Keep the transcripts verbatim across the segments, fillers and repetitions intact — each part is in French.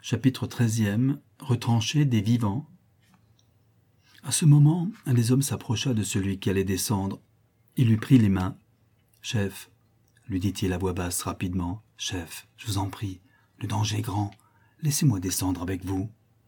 Chapitre treizième. Retranché des vivants. À ce moment, un des hommes s'approcha de celui qui allait descendre. Il lui prit les mains. « Chef, » lui dit-il à voix basse rapidement, « chef, je vous en prie, le danger est grand, laissez-moi descendre avec vous. »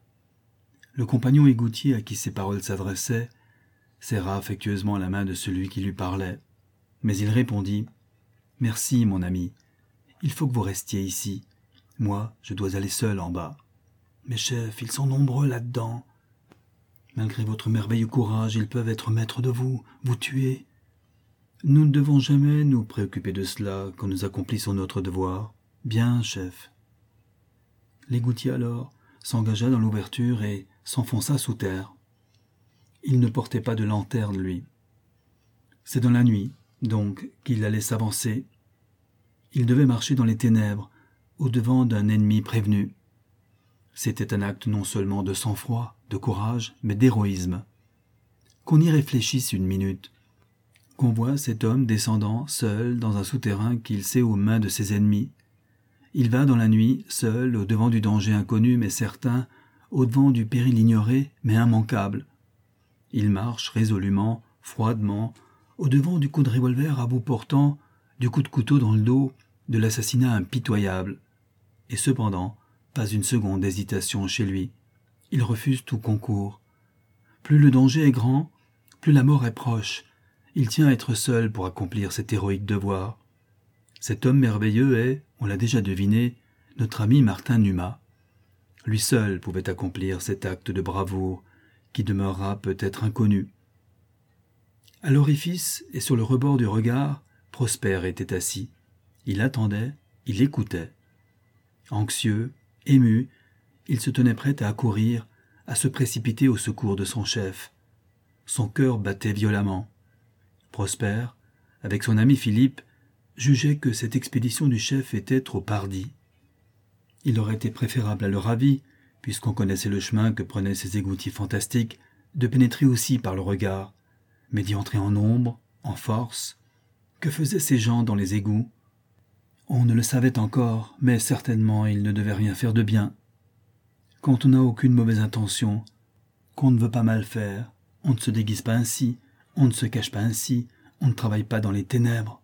Le compagnon égoutier à qui ces paroles s'adressaient serra affectueusement la main de celui qui lui parlait, mais il répondit « Merci, mon ami, il faut que vous restiez ici. Moi, je dois aller seul en bas. »« Mais chef, ils sont nombreux là-dedans. Malgré votre merveilleux courage, ils peuvent être maîtres de vous, vous tuer. Nous ne devons jamais nous préoccuper de cela quand nous accomplissons notre devoir. Bien, chef. » L'égoutier alors s'engagea dans l'ouverture et s'enfonça sous terre. Il ne portait pas de lanterne, lui. C'est dans la nuit, donc, qu'il allait s'avancer. Il devait marcher dans les ténèbres, au-devant d'un ennemi prévenu. C'était un acte non seulement de sang-froid, de courage, mais d'héroïsme. Qu'on y réfléchisse une minute, qu'on voit cet homme descendant seul dans un souterrain qu'il sait aux mains de ses ennemis. Il va dans la nuit, seul, au-devant du danger inconnu mais certain, au-devant du péril ignoré mais immanquable. Il marche résolument, froidement, au-devant du coup de revolver à bout portant, du coup de couteau dans le dos, de l'assassinat impitoyable. Et cependant, pas une seconde d'hésitation chez lui. Il refuse tout concours. Plus le danger est grand, plus la mort est proche. Il tient à être seul pour accomplir cet héroïque devoir. Cet homme merveilleux est, on l'a déjà deviné, notre ami Martin Numa. Lui seul pouvait accomplir cet acte de bravoure qui demeurera peut-être inconnu. À l'orifice et sur le rebord du regard, Prosper était assis. Il attendait, il écoutait. Anxieux, ému, il se tenait prêt à accourir, à se précipiter au secours de son chef. Son cœur battait violemment. Prosper, avec son ami Philippe, jugeait que cette expédition du chef était trop hardie. Il aurait été préférable à leur avis, puisqu'on connaissait le chemin que prenaient ces égoutiers fantastiques, de pénétrer aussi par le regard, mais d'y entrer en nombre, en force. Que faisaient ces gens dans les égouts ? On ne le savait encore, mais certainement ils ne devaient rien faire de bien. Quand on n'a aucune mauvaise intention, qu'on ne veut pas mal faire, on ne se déguise pas ainsi, on ne se cache pas ainsi, on ne travaille pas dans les ténèbres.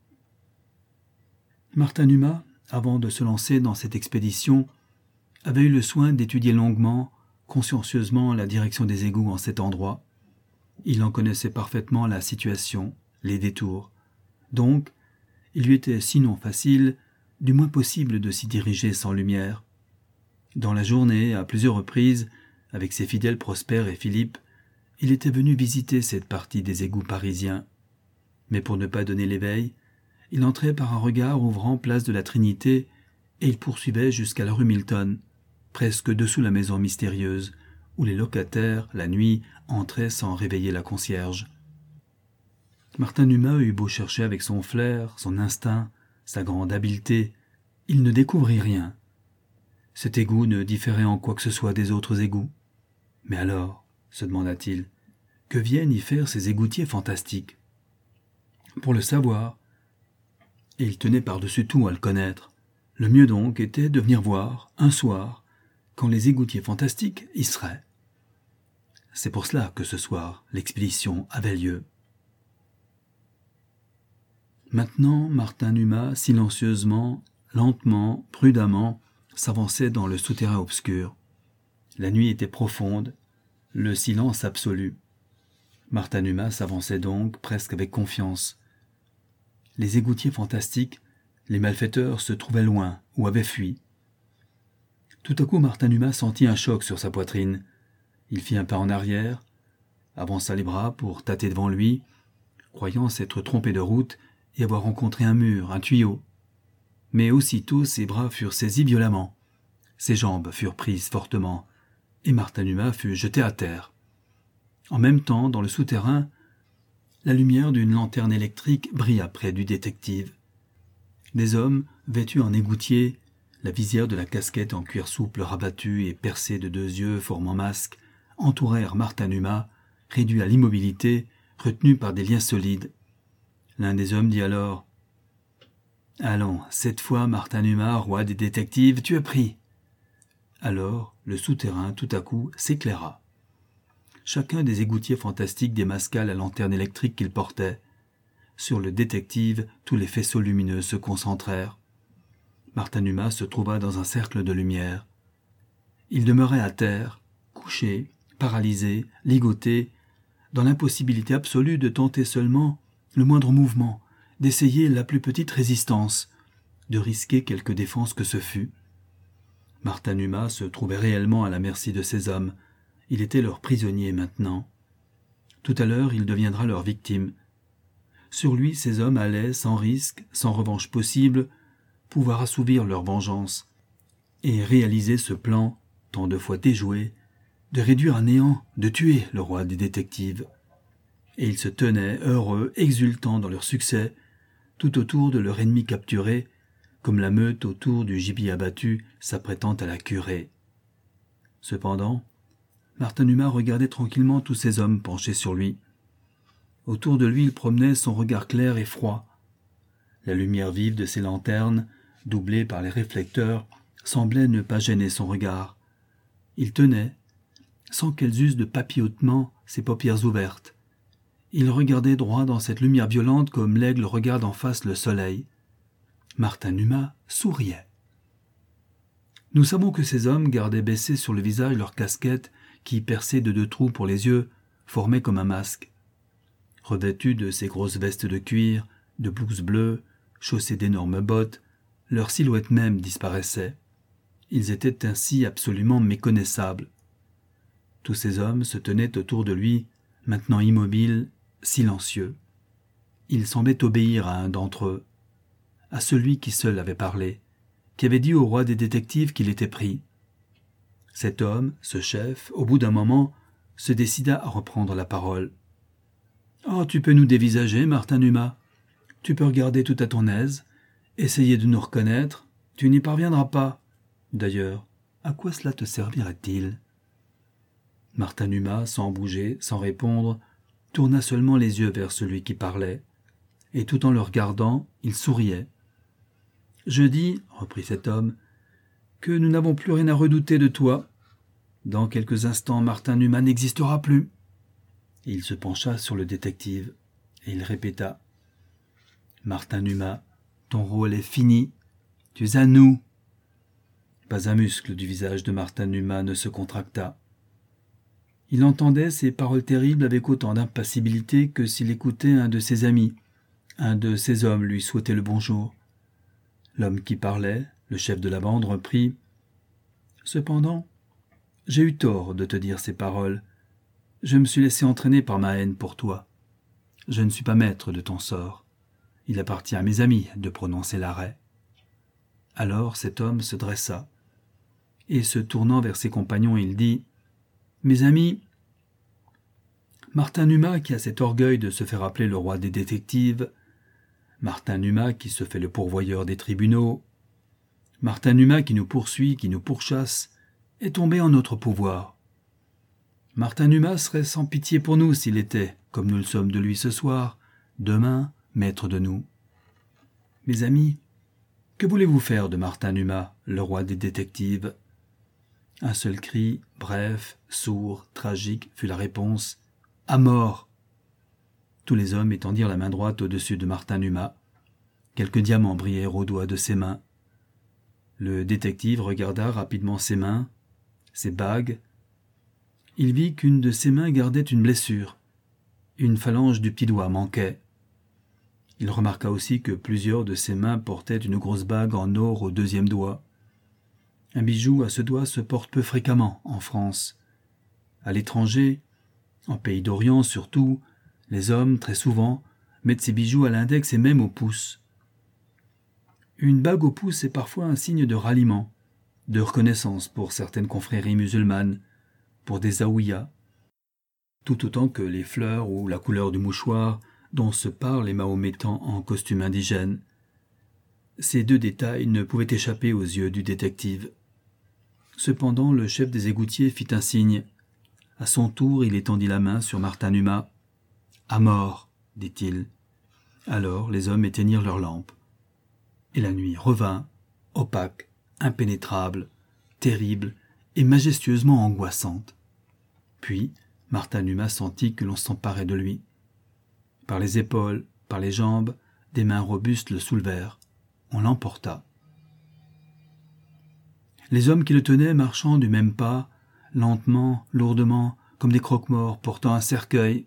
Martin Numa, avant de se lancer dans cette expédition, avait eu le soin d'étudier longuement, consciencieusement la direction des égouts en cet endroit. Il en connaissait parfaitement la situation, les détours. Donc, il lui était sinon facile, du moins possible de s'y diriger sans lumière. Dans la journée, à plusieurs reprises, avec ses fidèles Prosper et Philippe, il était venu visiter cette partie des égouts parisiens. Mais pour ne pas donner l'éveil, il entrait par un regard ouvrant place de la Trinité et il poursuivait jusqu'à la rue Milton, presque dessous la maison mystérieuse, où les locataires, la nuit, entraient sans réveiller la concierge. Martin Numa eut beau chercher avec son flair, son instinct, sa grande habileté, il ne découvrit rien. Cet égout ne différait en quoi que ce soit des autres égouts. Mais alors, se demanda-t-il, que viennent y faire ces égoutiers fantastiques ? Pour le savoir, et il tenait par-dessus tout à le connaître, le mieux donc était de venir voir, un soir, quand les égoutiers fantastiques y seraient. C'est pour cela que ce soir, l'expédition avait lieu. Maintenant, Martin Numa, silencieusement, lentement, prudemment, s'avançait dans le souterrain obscur. La nuit était profonde, le silence absolu. Martin Numa s'avançait donc presque avec confiance. Les égoutiers fantastiques, les malfaiteurs se trouvaient loin ou avaient fui. Tout à coup, Martin Numa sentit un choc sur sa poitrine. Il fit un pas en arrière, avança les bras pour tâter devant lui, croyant s'être trompé de route et avoir rencontré un mur, un tuyau. Mais aussitôt ses bras furent saisis violemment, ses jambes furent prises fortement, et Martin Numa fut jeté à terre. En même temps, dans le souterrain, la lumière d'une lanterne électrique brilla près du détective. Des hommes, vêtus en égoutiers, la visière de la casquette en cuir souple rabattue et percée de deux yeux formant masque, entourèrent Martin Numa, réduit à l'immobilité, retenu par des liens solides. L'un des hommes dit alors « Allons, cette fois, Martin Numa, roi des détectives, tu as pris. » Alors, le souterrain, tout à coup, s'éclaira. Chacun des égoutiers fantastiques démasqua la lanterne électrique qu'il portait. Sur le détective, tous les faisceaux lumineux se concentrèrent. Martin Numa se trouva dans un cercle de lumière. Il demeurait à terre, couché, paralysé, ligoté, dans l'impossibilité absolue de tenter seulement le moindre mouvement, d'essayer la plus petite résistance, de risquer quelque défense que ce fût. Martin Numa se trouvait réellement à la merci de ces hommes. Il était leur prisonnier maintenant. Tout à l'heure, il deviendra leur victime. Sur lui, ces hommes allaient, sans risque, sans revanche possible, pouvoir assouvir leur vengeance et réaliser ce plan, tant de fois déjoué, de réduire à néant, de tuer le roi des détectives. Et ils se tenaient, heureux, exultants dans leur succès, tout autour de leur ennemi capturé, comme la meute autour du gibier abattu s'apprêtant à la curer. Cependant, Martin Numa regardait tranquillement tous ces hommes penchés sur lui. Autour de lui, il promenait son regard clair et froid. La lumière vive de ses lanternes, doublée par les réflecteurs, semblait ne pas gêner son regard. Il tenait, sans qu'elles eussent de papillotement, ses paupières ouvertes. Il regardait droit dans cette lumière violente comme l'aigle regarde en face le soleil. Martin Numa souriait. Nous savons que ces hommes gardaient baissés sur le visage leurs casquettes qui, percées de deux trous pour les yeux, formaient comme un masque. Revêtus de ces grosses vestes de cuir, de blouses bleues, chaussés d'énormes bottes, leur silhouette même disparaissait. Ils étaient ainsi absolument méconnaissables. Tous ces hommes se tenaient autour de lui, maintenant immobiles, silencieux. Il semblait obéir à un d'entre eux, à celui qui seul avait parlé, qui avait dit au roi des détectives qu'il était pris. Cet homme, ce chef, au bout d'un moment, se décida à reprendre la parole. « Oh, tu peux nous dévisager, Martin Numa. Tu peux regarder tout à ton aise, essayer de nous reconnaître. Tu n'y parviendras pas. D'ailleurs, à quoi cela te servirait-il » Martin Numa, sans bouger, sans répondre, tourna seulement les yeux vers celui qui parlait, et tout en le regardant, il souriait. « Je dis, reprit cet homme, que nous n'avons plus rien à redouter de toi. Dans quelques instants, Martin Numa n'existera plus. » Il se pencha sur le détective, et il répéta. « Martin Numa, ton rôle est fini. Tu es à nous. » Pas un muscle du visage de Martin Numa ne se contracta. Il entendait ces paroles terribles avec autant d'impassibilité que s'il écoutait un de ses amis, un de ses hommes lui souhaiter le bonjour. L'homme qui parlait, le chef de la bande, reprit. « Cependant, j'ai eu tort de te dire ces paroles. Je me suis laissé entraîner par ma haine pour toi. Je ne suis pas maître de ton sort. Il appartient à mes amis de prononcer l'arrêt. » Alors cet homme se dressa, et se tournant vers ses compagnons, il dit « Mes amis, Martin Numa qui a cet orgueil de se faire appeler le roi des détectives, Martin Numa qui se fait le pourvoyeur des tribunaux, Martin Numa qui nous poursuit, qui nous pourchasse, est tombé en notre pouvoir. Martin Numa serait sans pitié pour nous s'il était, comme nous le sommes de lui ce soir, demain, maître de nous. Mes amis, que voulez-vous faire de Martin Numa, le roi des détectives ?» Un seul cri, bref, sourd, tragique, fut la réponse. « À mort !» Tous les hommes étendirent la main droite au-dessus de Martin Numa. Quelques diamants brillèrent aux doigts de ses mains. Le détective regarda rapidement ses mains, ses bagues. Il vit qu'une de ses mains gardait une blessure. Une phalange du petit doigt manquait. Il remarqua aussi que plusieurs de ses mains portaient une grosse bague en or au deuxième doigt. Un bijou à ce doigt se porte peu fréquemment en France. À l'étranger, en pays d'Orient surtout, les hommes, très souvent, mettent ces bijoux à l'index et même au pouce. Une bague au pouce est parfois un signe de ralliement, de reconnaissance pour certaines confréries musulmanes, pour des zaouïas, tout autant que les fleurs ou la couleur du mouchoir dont se parlent les mahométans en costume indigène. Ces deux détails ne pouvaient échapper aux yeux du détective. Cependant, le chef des égoutiers fit un signe. À son tour, il étendit la main sur Martin Numa. « À mort !» dit-il. Alors les hommes éteignirent leurs lampes. Et la nuit revint, opaque, impénétrable, terrible et majestueusement angoissante. Puis, Martin Numa sentit que l'on s'emparait de lui. Par les épaules, par les jambes, des mains robustes le soulevèrent. On l'emporta. Les hommes qui le tenaient marchant du même pas, lentement, lourdement, comme des croque-morts portant un cercueil.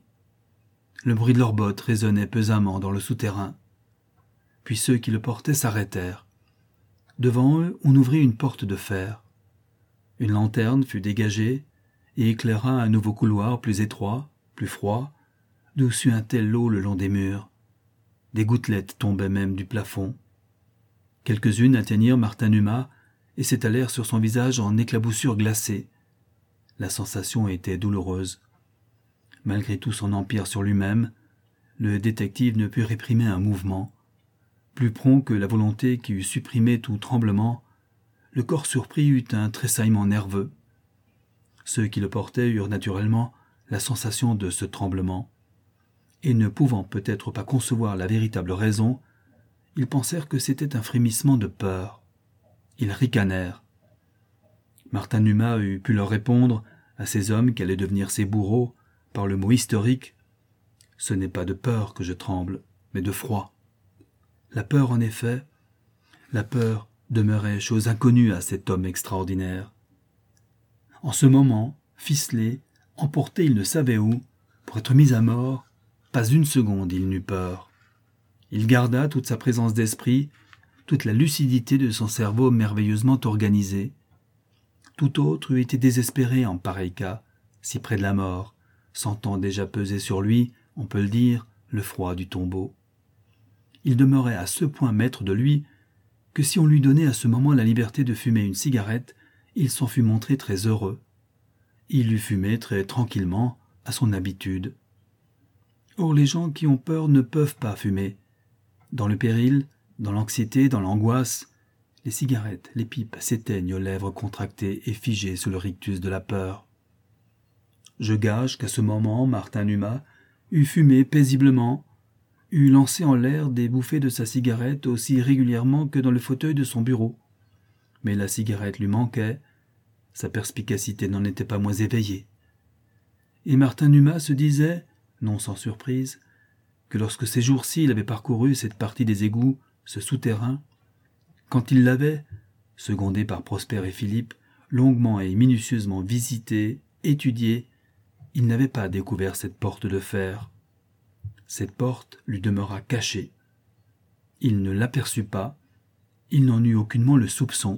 Le bruit de leurs bottes résonnait pesamment dans le souterrain. Puis ceux qui le portaient s'arrêtèrent. Devant eux, on ouvrit une porte de fer. Une lanterne fut dégagée et éclaira un nouveau couloir plus étroit, plus froid, d'où suintait l'eau le long des murs. Des gouttelettes tombaient même du plafond. Quelques-unes atteignirent Martin Numa et s'étalèrent sur son visage en éclaboussures glacées. La sensation était douloureuse. Malgré tout son empire sur lui-même, le détective ne put réprimer un mouvement. Plus prompt que la volonté qui eût supprimé tout tremblement, le corps surpris eut un tressaillement nerveux. Ceux qui le portaient eurent naturellement la sensation de ce tremblement, et ne pouvant peut-être pas concevoir la véritable raison, ils pensèrent que c'était un frémissement de peur. Ils ricanèrent. Martin Numa eût pu leur répondre, à ces hommes qui allaient devenir ses bourreaux, par le mot historique « Ce n'est pas de peur que je tremble, mais de froid ». La peur, en effet, la peur demeurait chose inconnue à cet homme extraordinaire. En ce moment, ficelé, emporté il ne savait où, pour être mis à mort, pas une seconde il n'eut peur. Il garda toute sa présence d'esprit, toute la lucidité de son cerveau merveilleusement organisé. Tout autre eût été désespéré en pareil cas, si près de la mort, sentant déjà peser sur lui, on peut le dire, le froid du tombeau. Il demeurait à ce point maître de lui que si on lui donnait à ce moment la liberté de fumer une cigarette, il s'en fût montré très heureux. Il eût fumé très tranquillement, à son habitude. Or les gens qui ont peur ne peuvent pas fumer. Dans le péril, dans l'anxiété, dans l'angoisse, les cigarettes, les pipes s'éteignent aux lèvres contractées et figées sous le rictus de la peur. Je gage qu'à ce moment, Martin Numa eût fumé paisiblement, eût lancé en l'air des bouffées de sa cigarette aussi régulièrement que dans le fauteuil de son bureau. Mais la cigarette lui manquait, sa perspicacité n'en était pas moins éveillée. Et Martin Numa se disait, non sans surprise, que lorsque ces jours-ci il avait parcouru cette partie des égouts, ce souterrain, quand il l'avait, secondé par Prosper et Philippe, longuement et minutieusement visité, étudié, il n'avait pas découvert cette porte de fer. Cette porte lui demeura cachée. Il ne l'aperçut pas, il n'en eut aucunement le soupçon.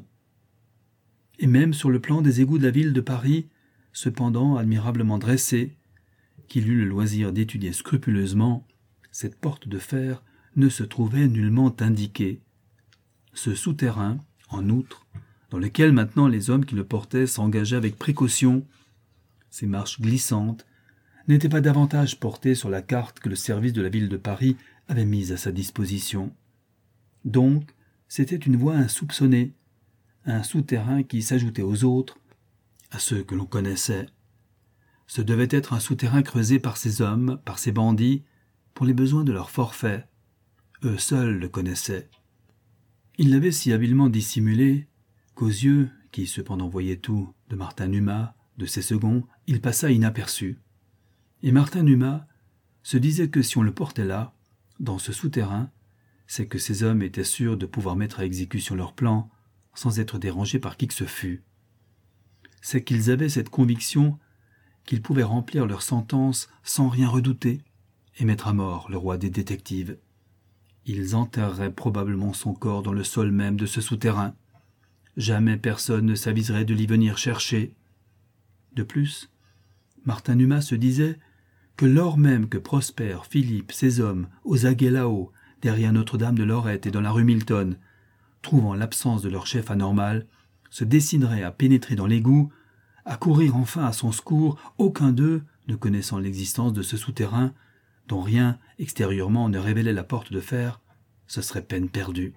Et même sur le plan des égouts de la ville de Paris, cependant admirablement dressé, qu'il eut le loisir d'étudier scrupuleusement, cette porte de fer ne se trouvait nullement indiquée. Ce souterrain, en outre, dans lequel maintenant les hommes qui le portaient s'engageaient avec précaution, ces marches glissantes, n'était pas davantage porté sur la carte que le service de la ville de Paris avait mise à sa disposition. Donc, c'était une voie insoupçonnée, un souterrain qui s'ajoutait aux autres, à ceux que l'on connaissait. Ce devait être un souterrain creusé par ces hommes, par ces bandits, pour les besoins de leur forfait. Eux seuls le connaissaient. Ils l'avaient si habilement dissimulé qu'aux yeux, qui cependant voyaient tout, de Martin Numa, de ses seconds, il passa inaperçu. Et Martin Numa se disait que si on le portait là, dans ce souterrain, c'est que ces hommes étaient sûrs de pouvoir mettre à exécution leur plan sans être dérangés par qui que ce fût. C'est qu'ils avaient cette conviction qu'ils pouvaient remplir leur sentence sans rien redouter et mettre à mort le roi des détectives. Ils enterreraient probablement son corps dans le sol même de ce souterrain. Jamais personne ne s'aviserait de l'y venir chercher. De plus, Martin Numa se disait que lors même que Prosper, Philippe, ses hommes, aux aguets là-haut, derrière Notre-Dame de Lorette et dans la rue Milton, trouvant l'absence de leur chef anormal, se décideraient à pénétrer dans l'égout, à courir enfin à son secours, aucun d'eux, ne connaissant l'existence de ce souterrain, dont rien extérieurement ne révélait la porte de fer, ce serait peine perdue.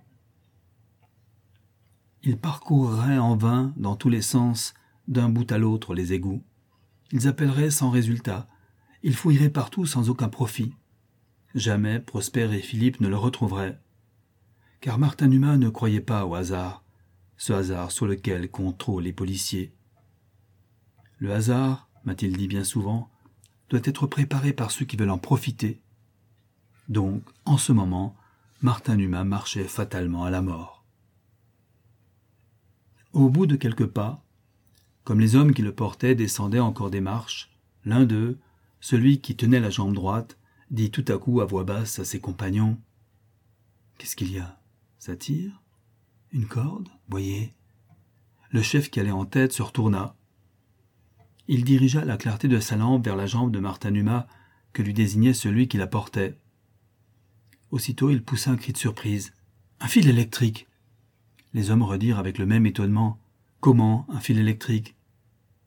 Ils parcourraient en vain, dans tous les sens, d'un bout à l'autre les égouts. Ils appelleraient sans résultat, ils fouilleraient partout sans aucun profit. Jamais Prosper et Philippe ne le retrouveraient. Car Martin Numa ne croyait pas au hasard, ce hasard sur lequel comptent trop les policiers. Le hasard, m'a-t-il dit bien souvent, doit être préparé par ceux qui veulent en profiter. Donc, en ce moment, Martin Numa marchait fatalement à la mort. Au bout de quelques pas, comme les hommes qui le portaient descendaient encore des marches, l'un d'eux, celui qui tenait la jambe droite, dit tout à coup à voix basse à ses compagnons « Qu'est-ce qu'il y a? Ça tire? Une corde? Voyez ?» Le chef qui allait en tête se retourna. Il dirigea la clarté de sa lampe vers la jambe de Martin Numa que lui désignait celui qui la portait. Aussitôt il poussa un cri de surprise. « Un fil électrique !» Les hommes redirent avec le même étonnement. « Comment, un fil électrique ?»« Oui, »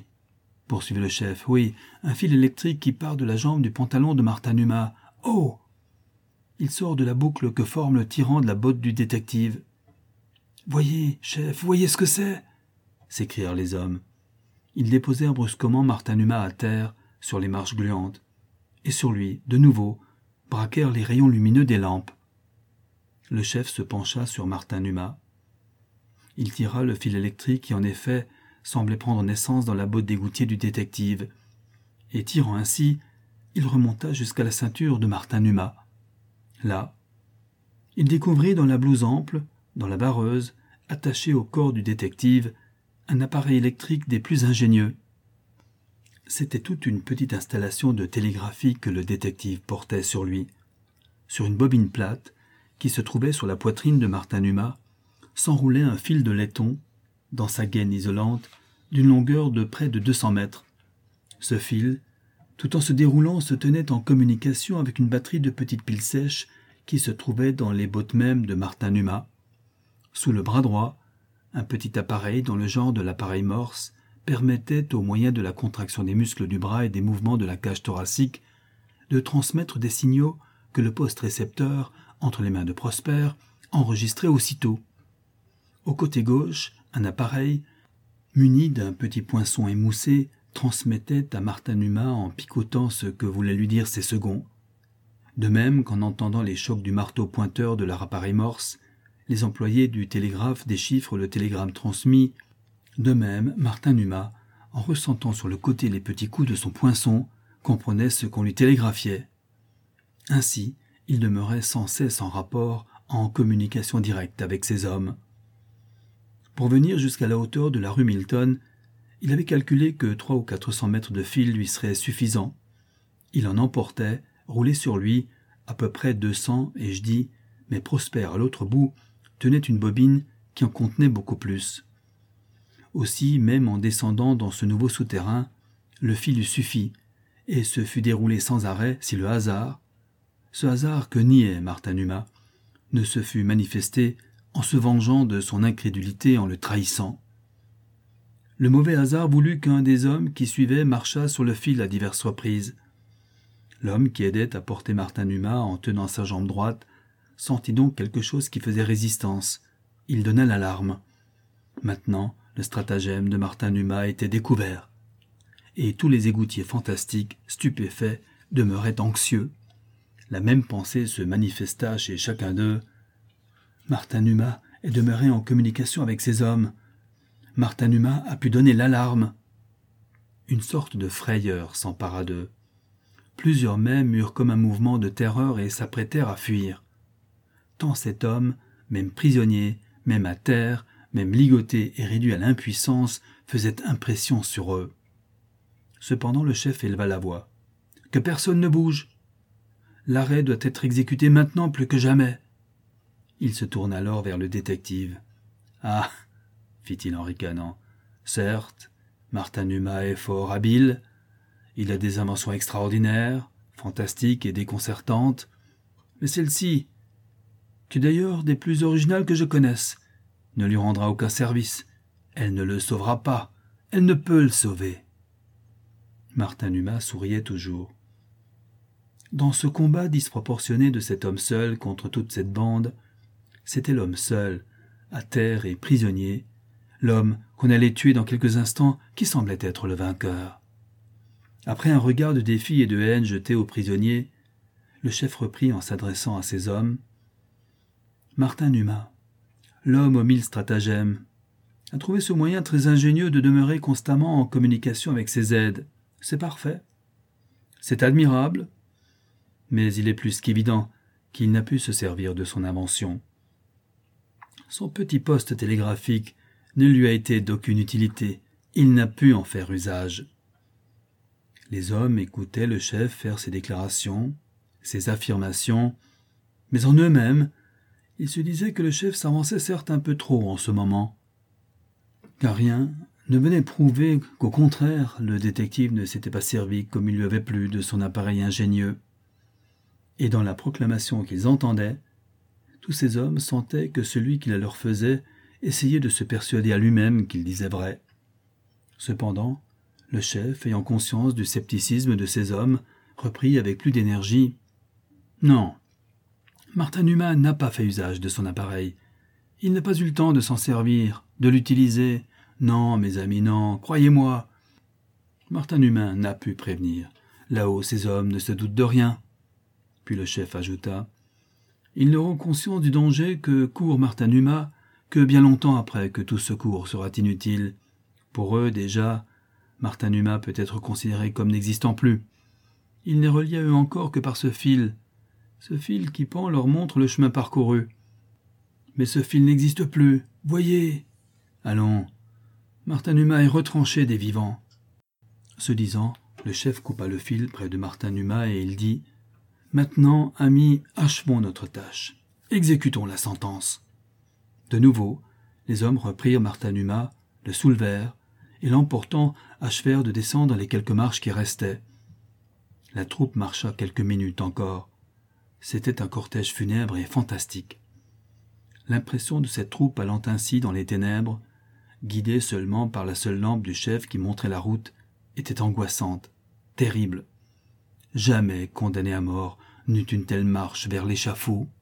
poursuivit le chef, « oui, un fil électrique qui part de la jambe du pantalon de Martin Numa. Oh ! Il sort de la boucle que forme le tirant de la botte du détective. »« Voyez, chef, voyez ce que c'est !» s'écrièrent les hommes. Ils déposèrent brusquement Martin Numa à terre, sur les marches gluantes, et sur lui, de nouveau, braquèrent les rayons lumineux des lampes. Le chef se pencha sur Martin Numa. Il tira le fil électrique qui, en effet, semblait prendre naissance dans la botte d'égoutier du détective, et tirant ainsi, il remonta jusqu'à la ceinture de Martin Numa. Là, il découvrit dans la blouse ample, dans la vareuse, attachée au corps du détective, un appareil électrique des plus ingénieux. C'était toute une petite installation de télégraphie que le détective portait sur lui. Sur une bobine plate, qui se trouvait sur la poitrine de Martin Numa, s'enroulait un fil de laiton, dans sa gaine isolante, d'une longueur de près de deux cents mètres. Ce fil, tout en se déroulant, se tenait en communication avec une batterie de petites piles sèches qui se trouvait dans les bottes mêmes de Martin Numa. Sous le bras droit, un petit appareil dans le genre de l'appareil Morse permettait, au moyen de la contraction des muscles du bras et des mouvements de la cage thoracique, de transmettre des signaux que le poste récepteur, entre les mains de Prosper, enregistrait aussitôt. Au côté gauche, un appareil, muni d'un petit poinçon émoussé, transmettait à Martin Numa en picotant ce que voulaient lui dire ses seconds. De même qu'en entendant les chocs du marteau pointeur de leur appareil Morse, les employés du télégraphe déchiffrent le télégramme transmis. De même, Martin Numa, en ressentant sur le côté les petits coups de son poinçon, comprenait ce qu'on lui télégraphiait. Ainsi, il demeurait sans cesse en rapport, en communication directe avec ses hommes. Pour venir jusqu'à la hauteur de la rue Milton, il avait calculé que trois ou quatre cents mètres de fil lui seraient suffisants. Il en emportait, roulé sur lui, à peu près deux cents, et je dis, mais Prosper, à l'autre bout, tenait une bobine qui en contenait beaucoup plus. Aussi, même en descendant dans ce nouveau souterrain, le fil eût suffi, et se fut déroulé sans arrêt si le hasard, ce hasard que niait Martin Numa, ne se fût manifesté en se vengeant de son incrédulité en le trahissant. Le mauvais hasard voulut qu'un des hommes qui suivaient marchât sur le fil à diverses reprises. L'homme qui aidait à porter Martin Numa en tenant sa jambe droite sentit donc quelque chose qui faisait résistance. Il donna l'alarme. Maintenant, le stratagème de Martin Numa était découvert. Et tous les égoutiers fantastiques, stupéfaits, demeuraient anxieux. La même pensée se manifesta chez chacun d'eux. Martin Numa est demeuré en communication avec ses hommes. Martin Numa a pu donner l'alarme. Une sorte de frayeur s'empara d'eux. Plusieurs même eurent comme un mouvement de terreur et s'apprêtèrent à fuir. Tant cet homme, même prisonnier, même à terre, même ligoté et réduit à l'impuissance, faisait impression sur eux. Cependant le chef éleva la voix. « Que personne ne bouge. L'arrêt doit être exécuté maintenant plus que jamais. » Il se tourna alors vers le détective. « Ah !» fit-il en ricanant. « Certes, Martin Numa est fort habile. Il a des inventions extraordinaires, fantastiques et déconcertantes. Mais celle-ci, qui est d'ailleurs des plus originales que je connaisse, ne lui rendra aucun service. Elle ne le sauvera pas. Elle ne peut le sauver. » Martin Numa souriait toujours. Dans ce combat disproportionné de cet homme seul contre toute cette bande, c'était l'homme seul, à terre et prisonnier, l'homme qu'on allait tuer dans quelques instants qui semblait être le vainqueur. Après un regard de défi et de haine jeté au prisonnier, le chef reprit en s'adressant à ses hommes. « Martin Numa, l'homme aux mille stratagèmes, a trouvé ce moyen très ingénieux de demeurer constamment en communication avec ses aides. C'est parfait. C'est admirable, mais il est plus qu'évident qu'il n'a pu se servir de son invention. Son petit poste télégraphique ne lui a été d'aucune utilité. Il n'a pu en faire usage. Les hommes écoutaient le chef faire ses déclarations, ses affirmations, mais en eux-mêmes, ils se disaient que le chef s'avançait certes un peu trop en ce moment, car rien ne venait prouver qu'au contraire, le détective ne s'était pas servi comme il lui avait plu de son appareil ingénieux. Et dans la proclamation qu'ils entendaient, tous ces hommes sentaient que celui qui la leur faisait essayait de se persuader à lui-même qu'il disait vrai. Cependant, le chef, ayant conscience du scepticisme de ces hommes, reprit avec plus d'énergie. « Non, Martin Numa n'a pas fait usage de son appareil. Il n'a pas eu le temps de s'en servir, de l'utiliser. Non, mes amis, non, croyez-moi. Martin Numa n'a pu prévenir. Là-haut, ces hommes ne se doutent de rien. » Puis le chef ajouta. « Ils n'auront conscience du danger que court Martin Numa que bien longtemps après que tout secours sera inutile. Pour eux, déjà, Martin Numa peut être considéré comme n'existant plus. Il n'est relié à eux encore que par ce fil. Ce fil qui pend leur montre le chemin parcouru. Mais ce fil n'existe plus. Voyez. Allons. Martin Numa est retranché des vivants. » Ce disant, le chef coupa le fil près de Martin Numa et il dit « Maintenant, amis, achevons notre tâche. Exécutons la sentence. » De nouveau, les hommes reprirent Martin Numa, le soulevèrent, et l'emportant achevèrent de descendre les quelques marches qui restaient. La troupe marcha quelques minutes encore. C'était un cortège funèbre et fantastique. L'impression de cette troupe allant ainsi dans les ténèbres, guidée seulement par la seule lampe du chef qui montrait la route, était angoissante, terrible. Jamais condamné à mort n'eut une telle marche vers l'échafaud.